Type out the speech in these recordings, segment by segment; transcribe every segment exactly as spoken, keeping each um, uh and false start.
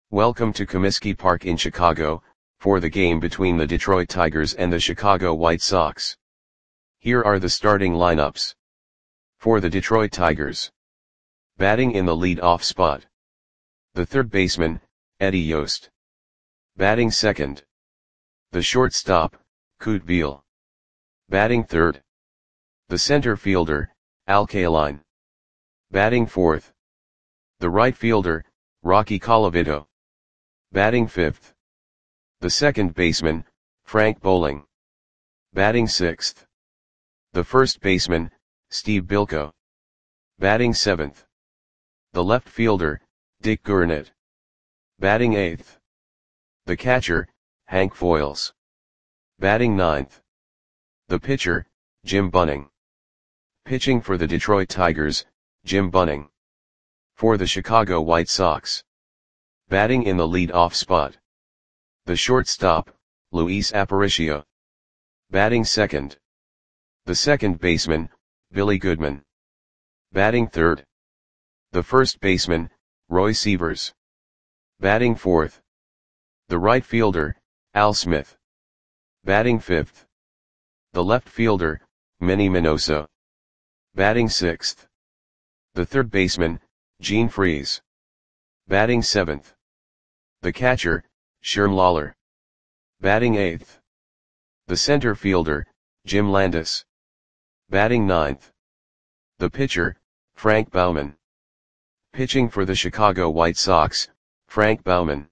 Welcome to Comiskey Park in Chicago, for the game between the Detroit Tigers and the Chicago White Sox. Here are the starting lineups. For the Detroit Tigers. Batting in the lead-off spot. The third baseman, Eddie Yost. Batting second. The shortstop, Kute Beal. Batting third. The center fielder, Al Kaline. Batting fourth. The right fielder, Rocky Colavito. Batting fifth. The second baseman, Frank Bowling. Batting sixth. The first baseman, Steve Bilko. Batting seventh. The left fielder, Dick Gurnett. Batting eighth. The catcher, Hank Foils. Batting ninth. The pitcher, Jim Bunning. Pitching for the Detroit Tigers, Jim Bunning. For the Chicago White Sox. Batting in the lead-off spot. The shortstop, Luis Aparicio. Batting second. The second baseman, Billy Goodman. Batting third. The first baseman, Roy Sievers. Batting fourth. The right fielder, Al Smith. Batting fifth. The left fielder, Manny Minoso. Batting sixth. The third baseman, Gene Freese. Batting seventh. The catcher, Sherm Lawler. Batting eighth. The center fielder, Jim Landis. Batting ninth. The pitcher, Frank Baumann. Pitching for the Chicago White Sox, Frank Baumann.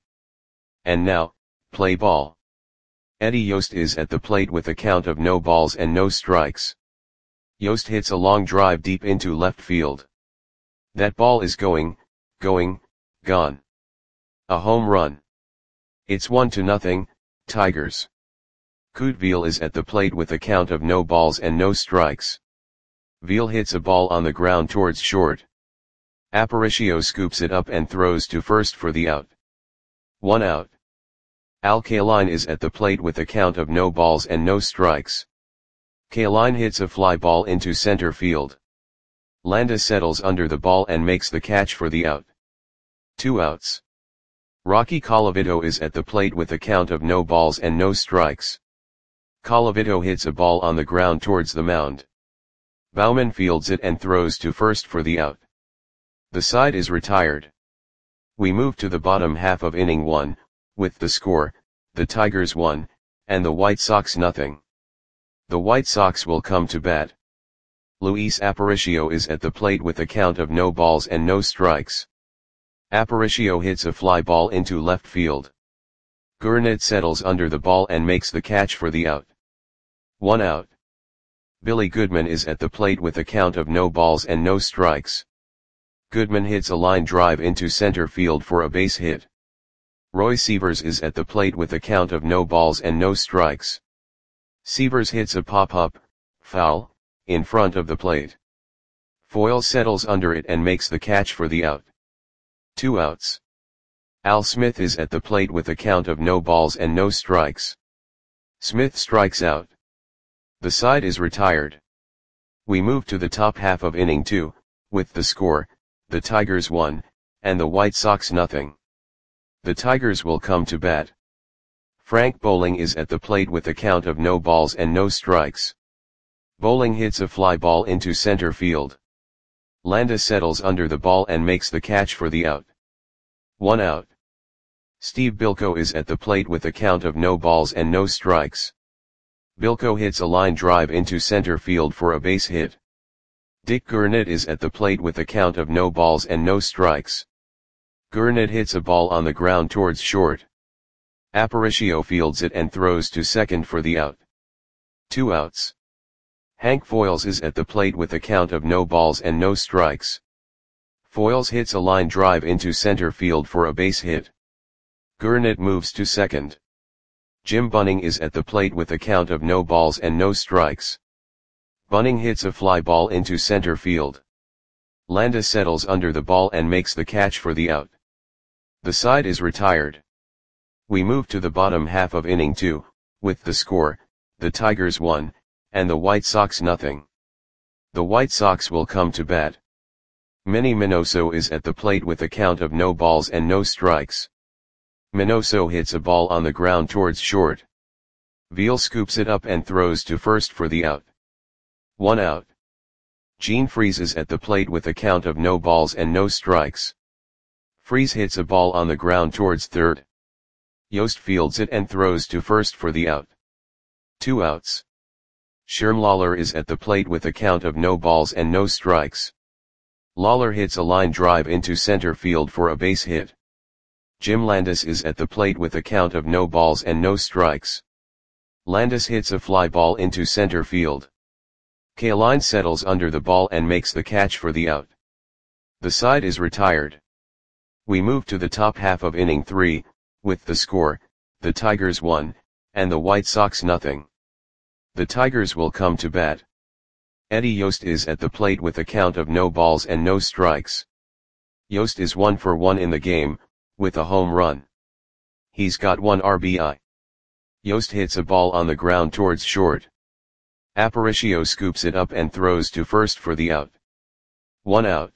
And now, play ball. Eddie Yost is at the plate with a count of no balls and no strikes. Yost hits a long drive deep into left field. That ball is going, going, gone. A home run. It's one to nothing, Tigers. Kute Beal is at the plate with a count of no balls and no strikes. Beal hits a ball on the ground towards short. Aparicio scoops it up and throws to first for the out. One out. Al Kaline is at the plate with a count of no balls and no strikes. Kaline hits a fly ball into center field. Landis settles under the ball and makes the catch for the out. Two outs. Rocky Colavito is at the plate with a count of no balls and no strikes. Colavito hits a ball on the ground towards the mound. Baumann fields it and throws to first for the out. The side is retired. We move to the bottom half of inning one, with the score, the Tigers one, and the White Sox nothing. The White Sox will come to bat. Luis Aparicio is at the plate with a count of no balls and no strikes. Aparicio hits a fly ball into left field. Gurnett settles under the ball and makes the catch for the out. One out. Billy Goodman is at the plate with a count of no balls and no strikes. Goodman hits a line drive into center field for a base hit. Roy Sievers is at the plate with a count of no balls and no strikes. Sievers hits a pop-up, foul, in front of the plate. Foils settles under it and makes the catch for the out. Two outs. Al Smith is at the plate with a count of no balls and no strikes. Smith strikes out. The side is retired. We move to the top half of inning two, with the score, the Tigers one, and the White Sox nothing. The Tigers will come to bat. Frank Bowling is at the plate with a count of no balls and no strikes. Bowling hits a fly ball into center field. Landis settles under the ball and makes the catch for the out. One out. Steve Bilko is at the plate with a count of no balls and no strikes. Bilko hits a line drive into center field for a base hit. Dick Gurnett is at the plate with a count of no balls and no strikes. Gurnett hits a ball on the ground towards short. Aparicio fields it and throws to second for the out. Two outs. Hank Foils is at the plate with a count of no balls and no strikes. Foils hits a line drive into center field for a base hit. Gurnett moves to second. Jim Bunning is at the plate with a count of no balls and no strikes. Bunning hits a fly ball into center field. Landis settles under the ball and makes the catch for the out. The side is retired. We move to the bottom half of inning two, with the score, the Tigers one, and the White Sox nothing. The White Sox will come to bat. Manny Minoso is at the plate with a count of no balls and no strikes. Minoso hits a ball on the ground towards short. Veal scoops it up and throws to first for the out. One out. Jean freezes at the plate with a count of no balls and no strikes. Freeze hits a ball on the ground towards third. Yost fields it and throws to first for the out. Two outs. Sherm Lawler is at the plate with a count of no balls and no strikes. Lawler hits a line drive into center field for a base hit. Jim Landis is at the plate with a count of no balls and no strikes. Landis hits a fly ball into center field. Kaline settles under the ball and makes the catch for the out. The side is retired. We move to the top half of inning three, with the score, the Tigers one, and the White Sox nothing. The Tigers will come to bat. Eddie Yost is at the plate with a count of no balls and no strikes. Yost is one for one in the game, with a home run. He's got one R B I. Yost hits a ball on the ground towards short. Aparicio scoops it up and throws to first for the out. One out.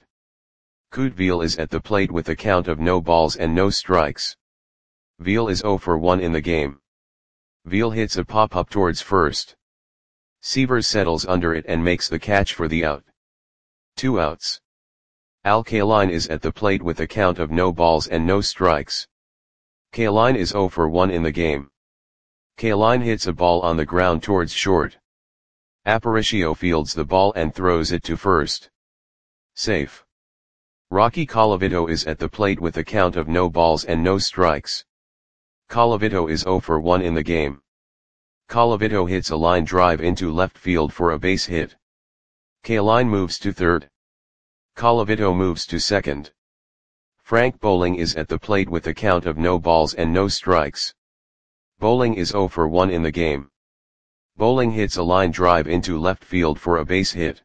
Kute Veal is at the plate with a count of no balls and no strikes. Veal is zero for one in the game. Veal hits a pop-up towards first. Seavers settles under it and makes the catch for the out. Two outs. Al Kaline is at the plate with a count of no balls and no strikes. Kaline is zero for one in the game. Kaline hits a ball on the ground towards short. Aparicio fields the ball and throws it to first. Safe. Rocky Colavito is at the plate with a count of no balls and no strikes. Colavito is zero for one in the game. Colavito hits a line drive into left field for a base hit. Kaline moves to third. Colavito moves to second. Frank Bowling is at the plate with a count of no balls and no strikes. Bowling is zero for one in the game. Bowling hits a line drive into left field for a base hit.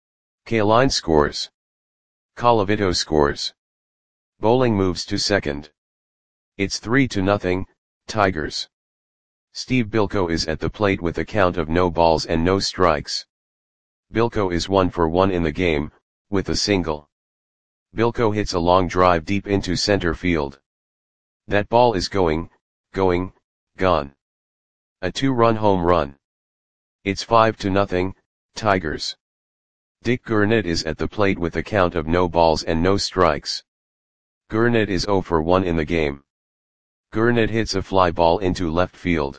Kaline scores. Colavito scores. Bowling moves to second. It's three to nothing, Tigers. Steve Bilko is at the plate with a count of no balls and no strikes. Bilko is one for one in the game, with a single. Bilko hits a long drive deep into center field. That ball is going, going, gone. A two-run home run. It's five to nothing, Tigers. Dick Gurnett is at the plate with a count of no balls and no strikes. Gurnett is zero for one in the game. Gurnett hits a fly ball into left field.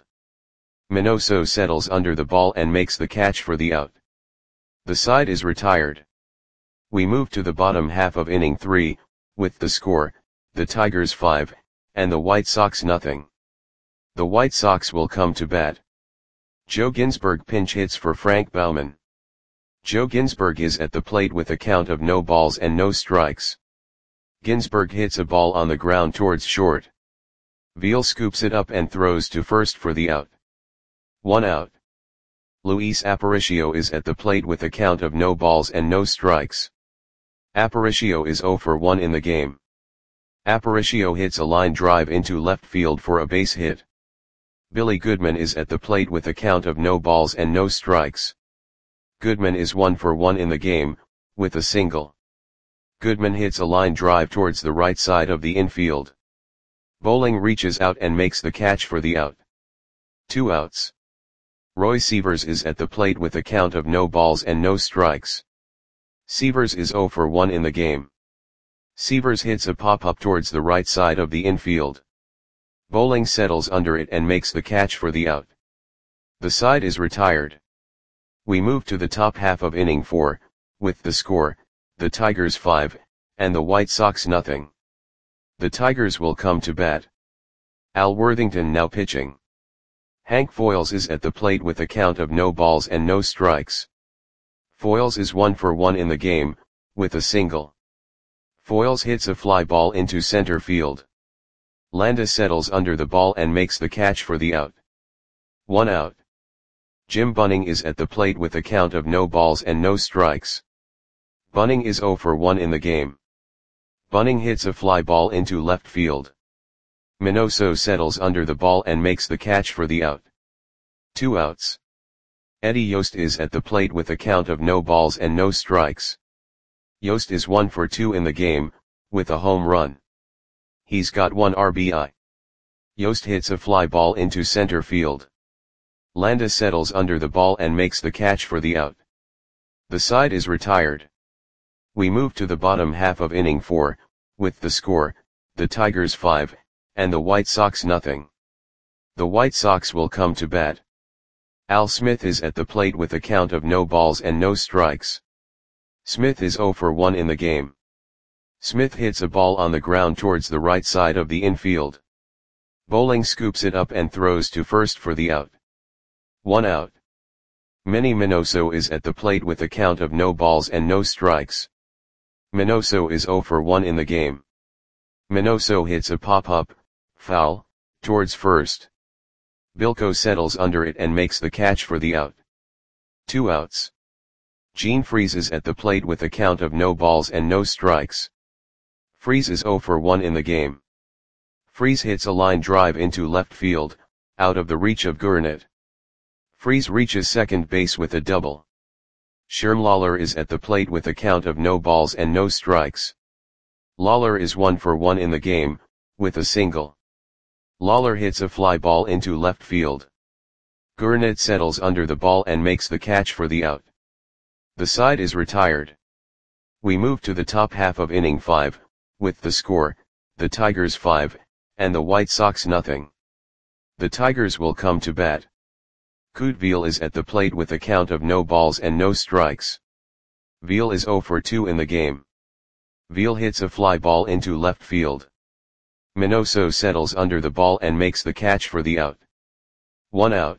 Minoso settles under the ball and makes the catch for the out. The side is retired. We move to the bottom half of inning three, with the score, the Tigers five, and the White Sox nothing. The White Sox will come to bat. Joe Ginsberg pinch hits for Frank Baumann. Joe Ginsberg is at the plate with a count of no balls and no strikes. Ginsberg hits a ball on the ground towards short. Veal scoops it up and throws to first for the out. One out. Luis Aparicio is at the plate with a count of no balls and no strikes. Aparicio is zero for one in the game. Aparicio hits a line drive into left field for a base hit. Billy Goodman is at the plate with a count of no balls and no strikes. Goodman is one for one in the game, with a single. Goodman hits a line drive towards the right side of the infield. Bowling reaches out and makes the catch for the out. Two outs. Roy Seavers is at the plate with a count of no balls and no strikes. Seavers is zero for one in the game. Seavers hits a pop-up towards the right side of the infield. Bowling settles under it and makes the catch for the out. The side is retired. We move to the top half of inning four, with the score, the Tigers five, and the White Sox nothing. The Tigers will come to bat. Al Worthington now pitching. Hank Foils is at the plate with a count of no balls and no strikes. Foils is one for one in the game, with a single. Foils hits a fly ball into center field. Landis settles under the ball and makes the catch for the out. One out. Jim Bunning is at the plate with a count of no balls and no strikes. Bunning is zero for one in the game. Bunning hits a fly ball into left field. Minoso settles under the ball and makes the catch for the out. Two outs. Eddie Yost is at the plate with a count of no balls and no strikes. Yost is one for two in the game, with a home run. He's got one R B I. Yost hits a fly ball into center field. Landis settles under the ball and makes the catch for the out. The side is retired. We move to the bottom half of inning four, with the score, the Tigers five, and the White Sox nothing. The White Sox will come to bat. Al Smith is at the plate with a count of no balls and no strikes. Smith is oh for one in the game. Smith hits a ball on the ground towards the right side of the infield. Bowling scoops it up and throws to first for the out. One out. Manny Minoso is at the plate with a count of no balls and no strikes. Minoso is oh for one in the game. Minoso hits a pop-up, foul, towards first. Bilko settles under it and makes the catch for the out. Two outs. Gene Freese is at the plate with a count of no balls and no strikes. Freese is oh for one in the game. Freese hits a line drive into left field, out of the reach of Gurnet. Freese reaches second base with a double. Sherm Lawler is at the plate with a count of no balls and no strikes. Lawler is one for one in the game, with a single. Lawler hits a fly ball into left field. Gurnet settles under the ball and makes the catch for the out. The side is retired. We move to the top half of inning five, with the score, the Tigers five, and the White Sox nothing. The Tigers will come to bat. Kute Veal is at the plate with a count of no balls and no strikes. Veal is oh for two in the game. Veal hits a fly ball into left field. Minoso settles under the ball and makes the catch for the out. One out.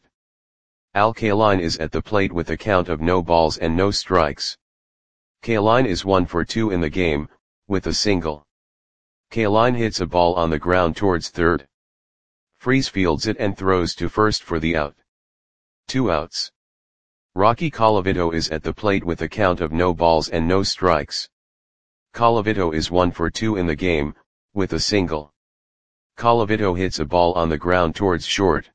Al Kaline is at the plate with a count of no balls and no strikes. Kaline is one for two in the game, with a single. Kaline hits a ball on the ground towards third. Freese fields it and throws to first for the out. Two outs. Rocky Colavito is at the plate with a count of no balls and no strikes. Colavito is one for two in the game, with a single. Colavito hits a ball on the ground towards short.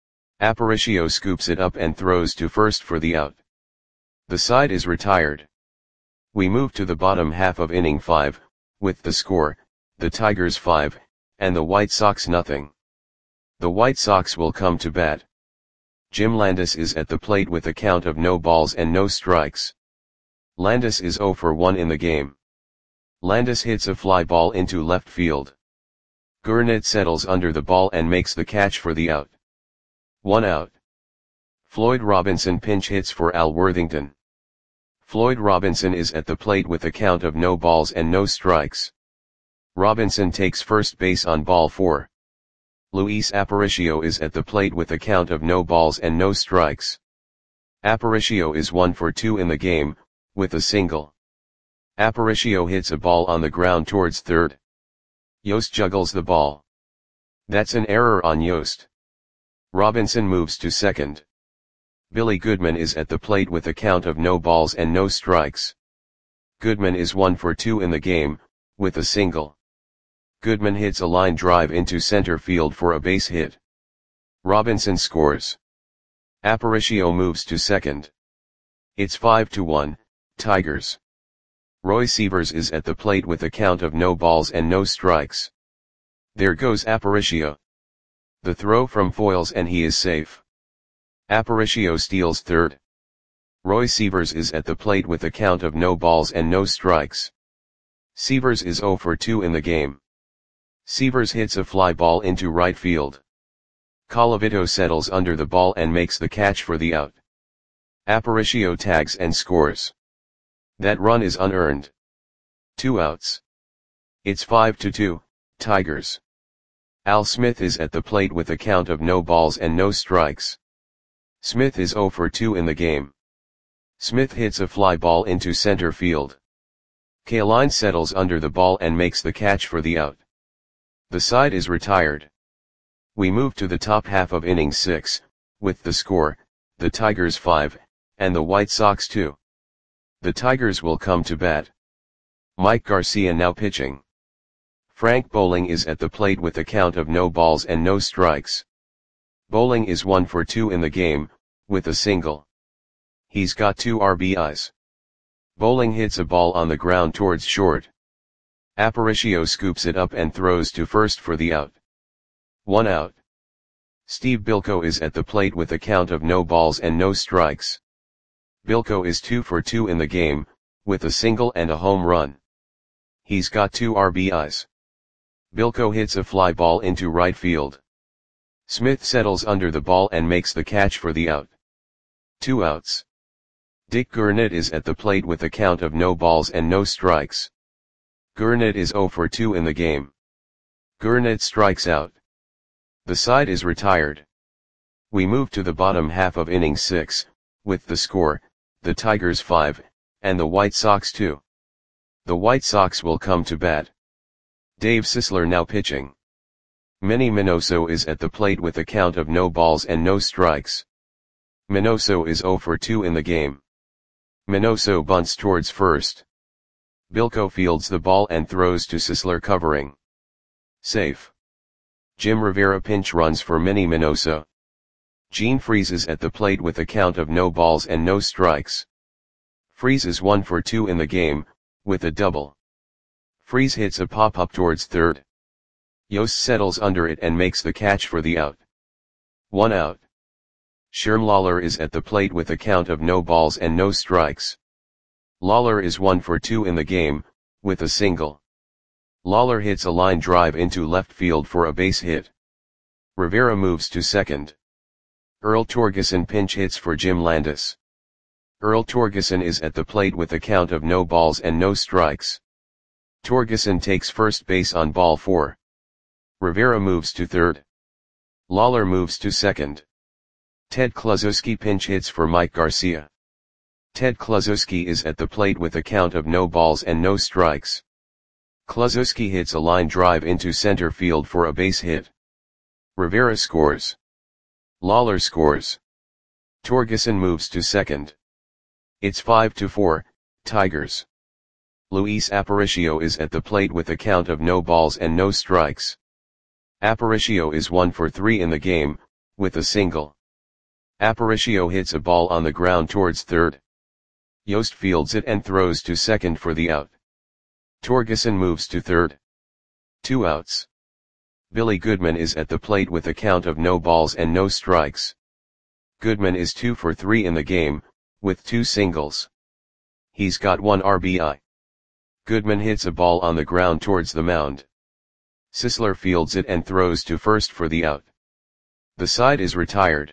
Aparicio scoops it up and throws to first for the out. The side is retired. We move to the bottom half of inning five, with the score, the Tigers five, and the White Sox nothing. The White Sox will come to bat. Jim Landis is at the plate with a count of no balls and no strikes. Landis is oh for one in the game. Landis hits a fly ball into left field. Gurnet settles under the ball and makes the catch for the out. One out. Floyd Robinson pinch hits for Al Worthington. Floyd Robinson is at the plate with a count of no balls and no strikes. Robinson takes first base on ball four. Luis Aparicio is at the plate with a count of no balls and no strikes. Aparicio is one for two in the game, with a single. Aparicio hits a ball on the ground towards third. Yost juggles the ball. That's an error on Yost. Robinson moves to second. Billy Goodman is at the plate with a count of no balls and no strikes. Goodman is one for two in the game, with a single. Goodman hits a line drive into center field for a base hit. Robinson scores. Aparicio moves to second. It's five to one, Tigers. Roy Sievers is at the plate with a count of no balls and no strikes. There goes Aparicio. The throw from foils and he is safe. Aparicio steals third. Roy Sievers is at the plate with a count of no balls and no strikes. Sievers is oh for two in the game. Sievers hits a fly ball into right field. Colavito settles under the ball and makes the catch for the out. Aparicio tags and scores. That run is unearned. Two outs. It's five to two, Tigers. Al Smith is at the plate with a count of no balls and no strikes. Smith is oh for two in the game. Smith hits a fly ball into center field. Kaline settles under the ball and makes the catch for the out. The side is retired. We move to the top half of inning six, with the score, the Tigers five, and the White Sox two. The Tigers will come to bat. Mike Garcia now pitching. Frank Bowling is at the plate with a count of no balls and no strikes. Bowling is one for two in the game, with a single. He's got two R B Is. Bowling hits a ball on the ground towards short. Aparicio scoops it up and throws to first for the out. One out. Steve Bilko is at the plate with a count of no balls and no strikes. Bilko is two for two in the game, with a single and a home run. He's got two R B Is. Bilko hits a fly ball into right field. Smith settles under the ball and makes the catch for the out. Two outs. Dick Gurnett is at the plate with a count of no balls and no strikes. Gurnett is zero for two in the game. Gurnett strikes out. The side is retired. We move to the bottom half of inning six, with the score, the Tigers five, and the White Sox two. The White Sox will come to bat. Dave Sisler now pitching. Manny Minoso is at the plate with a count of no balls and no strikes. Minoso is zero for two in the game. Minoso bunts towards first. Bilko fields the ball and throws to Sisler covering. Safe. Jim Rivera pinch runs for Manny Minoso. Gene Freese is at the plate with a count of no balls and no strikes. Freese is one for two in the game, with a double. Freese hits a pop-up towards third. Yost settles under it and makes the catch for the out. One out. Sherm Lawler is at the plate with a count of no balls and no strikes. Lawler is one for two in the game, with a single. Lawler hits a line drive into left field for a base hit. Rivera moves to second. Earl Torgeson pinch hits for Jim Landis. Earl Torgeson is at the plate with a count of no balls and no strikes. Torgeson takes first base on ball four. Rivera moves to third. Lawler moves to second. Ted Kluszewski pinch hits for Mike Garcia. Ted Kluszewski is at the plate with a count of no balls and no strikes. Kluszewski hits a line drive into center field for a base hit. Rivera scores. Lawler scores. Torgeson moves to second. It's five to four, Tigers. Luis Aparicio is at the plate with a count of no balls and no strikes. Aparicio is one for three in the game, with a single. Aparicio hits a ball on the ground towards third. Yost fields it and throws to second for the out. Torgeson moves to third. Two outs. Billy Goodman is at the plate with a count of no balls and no strikes. Goodman is two for three in the game, with two singles. He's got one R B I. Goodman hits a ball on the ground towards the mound. Sisler fields it and throws to first for the out. The side is retired.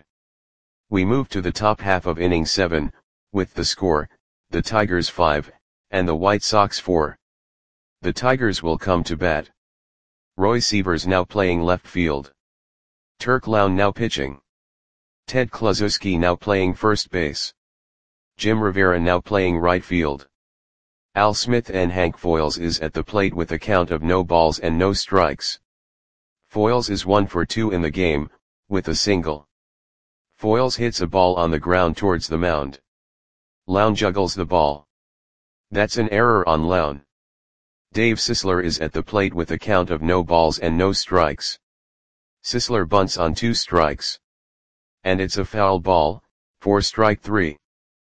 We move to the top half of inning seven, with the score, the Tigers five, and the White Sox four. The Tigers will come to bat. Roy Sievers now playing left field. Turk Lown now pitching. Ted Kluszewski now playing first base. Jim Rivera now playing right field. Al Smith and Hank Foils is at the plate with a count of no balls and no strikes. Foils is one for two in the game, with a single. Foils hits a ball on the ground towards the mound. Lown juggles the ball. That's an error on Lown. Dave Sisler is at the plate with a count of no balls and no strikes. Sisler bunts on two strikes. And it's a foul ball, for strike three.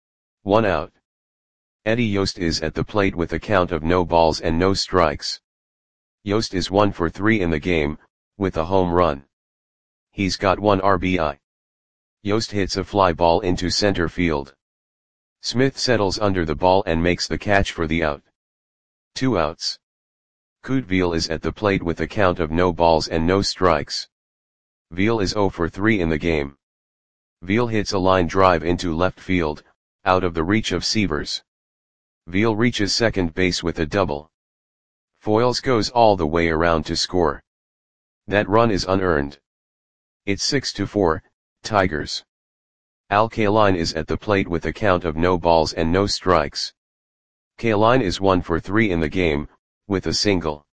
One out. Eddie Yost is at the plate with a count of no balls and no strikes. Yost is one for three in the game, with a home run. He's got one R B I. Yost hits a fly ball into center field. Smith settles under the ball and makes the catch for the out. Two outs. Kute Veal is at the plate with a count of no balls and no strikes. Veal is zero for three in the game. Veal hits a line drive into left field, out of the reach of Sievers. Veal reaches second base with a double. Foils goes all the way around to score. That run is unearned. It's six to four, Tigers. Al Kaline is at the plate with a count of no balls and no strikes. Kaline is one for three in the game, with a single.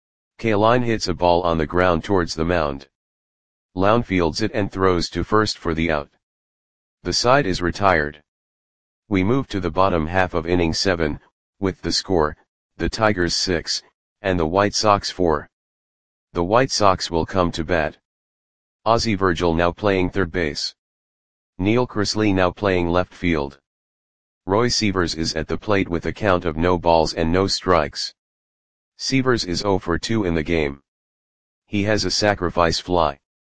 Kaline hits a ball on the ground towards the mound. Lown fields it and throws to first for the out. The side is retired. We move to the bottom half of inning seven, with the score, the Tigers six, and the White Sox four. The White Sox will come to bat. Ozzie Virgil now playing third base. Neil Chrisley now playing left field. Roy Sievers is at the plate with a count of no balls and no strikes. Sievers is zero for two in the game. He has a sacrifice fly.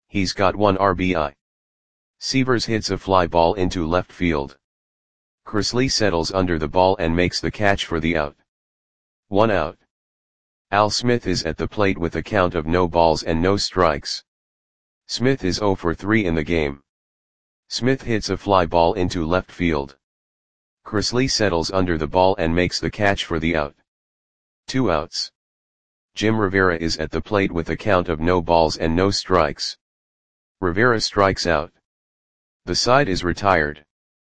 He's got one R B I. Sievers hits a fly ball into left field. Chrisley settles under the ball and makes the catch for the out. One out. Al Smith is at the plate with a count of no balls and no strikes. Smith is zero for three in the game. Smith hits a fly ball into left field. Chrisley settles under the ball and makes the catch for the out. Two outs. Jim Rivera is at the plate with a count of no balls and no strikes. Rivera strikes out. The side is retired.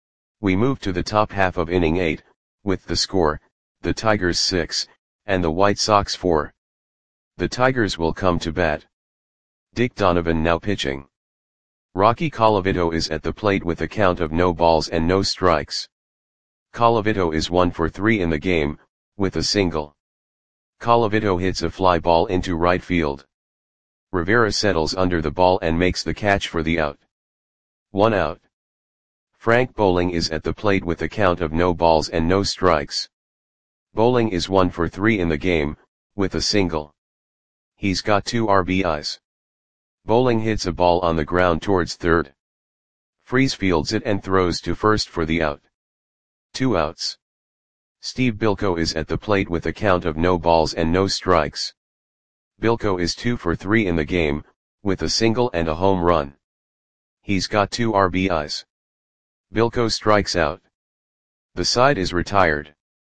We move to the top half of inning eight, with the score, the Tigers six, and the White Sox four. The Tigers will come to bat. Dick Donovan now pitching. Rocky Colavito is at the plate with a count of no balls and no strikes. Colavito is one for three in the game, with a single. Colavito hits a fly ball into right field. Rivera settles under the ball and makes the catch for the out. One out. Frank Bowling is at the plate with a count of no balls and no strikes. Bowling is one for three in the game, with a single. He's got two R B Is. Bowling hits a ball on the ground towards third. Freese fields it and throws to first for the out. Two outs. Steve Bilko is at the plate with a count of no balls and no strikes. Bilko is two for three in the game, with a single and a home run. He's got two R B Is. Bilko strikes out. The side is retired.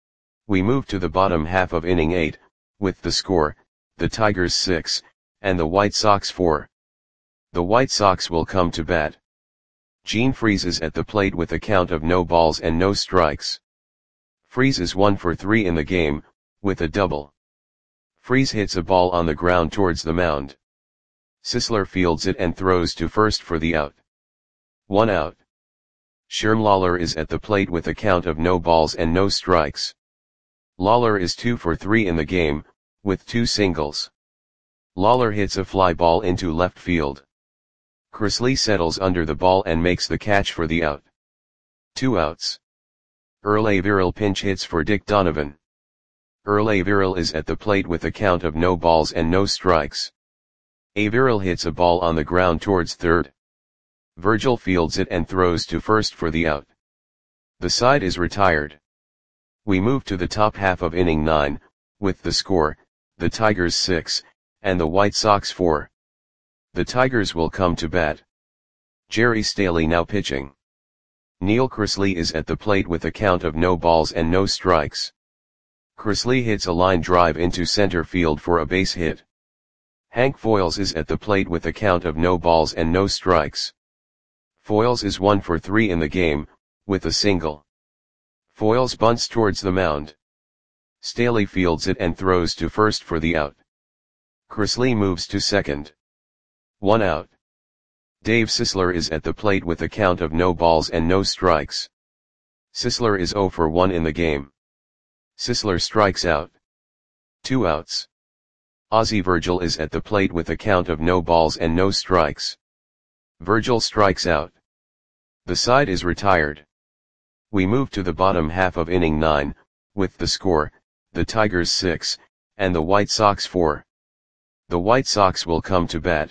We move to the bottom half of inning eight, with the score, the Tigers six, and the White Sox four. The White Sox will come to bat. Gene Freese is at the plate with a count of no balls and no strikes. Freese is one for three in the game, with a double. Freese hits a ball on the ground towards the mound. Sisler fields it and throws to first for the out. One out. Sherm Lawler is at the plate with a count of no balls and no strikes. Lawler is two for three in the game, with two singles. Lawler hits a fly ball into left field. Chrisley settles under the ball and makes the catch for the out. Two outs. Earl Averill pinch hits for Dick Donovan. Earl Averill is at the plate with a count of no balls and no strikes. Averill hits a ball on the ground towards third. Virgil fields it and throws to first for the out. The side is retired. We move to the top half of inning nine, with the score, the Tigers six, and the White Sox four. The Tigers will come to bat. Jerry Staley now pitching. Neil Chrisley is at the plate with a count of no balls and no strikes. Chrisley hits a line drive into center field for a base hit. Hank Foils is at the plate with a count of no balls and no strikes. Foils is one for three in the game, with a single. Foils bunts towards the mound. Staley fields it and throws to first for the out. Chrisley moves to second. One out. Dave Sisler is at the plate with a count of no balls and no strikes. Sisler is zero for one in the game. Sisler strikes out. Two outs. Ozzie Virgil is at the plate with a count of no balls and no strikes. Virgil strikes out. The side is retired. We move to the bottom half of inning nine, with the score, the Tigers six, and the White Sox four. The White Sox will come to bat.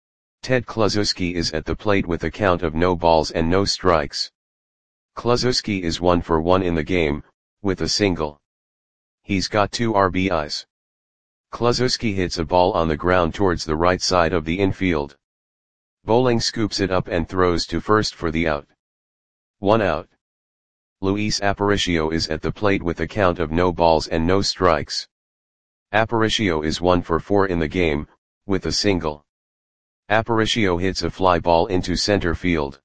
Ted Kluszewski is at the plate with a count of no balls and no strikes. Kluszewski is one for one in the game, with a single. He's got two R B Is. Kluszewski hits a ball on the ground towards the right side of the infield. Bowling scoops it up and throws to first for the out. One out. Luis Aparicio is at the plate with a count of no balls and no strikes. Aparicio is one for four in the game, with a single. Aparicio hits a fly ball into center field.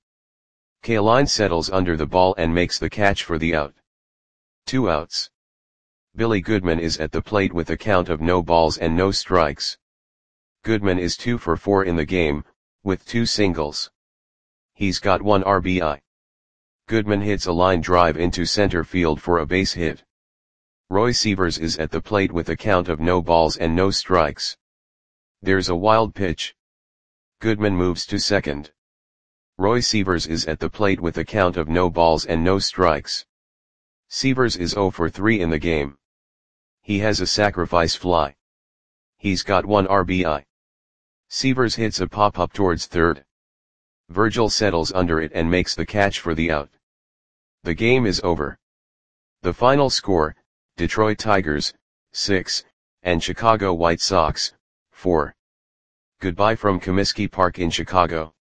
Kaline settles under the ball and makes the catch for the out. Two outs. Billy Goodman is at the plate with a count of no balls and no strikes. Goodman is two for four in the game, with two singles. He's got one R B I. Goodman hits a line drive into center field for a base hit. Roy Sievers is at the plate with a count of no balls and no strikes. There's a wild pitch. Goodman moves to second. Roy Sievers is at the plate with a count of no balls and no strikes. Sievers is zero for three in the game. He has a sacrifice fly. He's got one R B I. Severs hits a pop-up towards third. Virgil settles under it and makes the catch for the out. The game is over. The final score, Detroit Tigers, six, and Chicago White Sox, four. Goodbye from Comiskey Park in Chicago.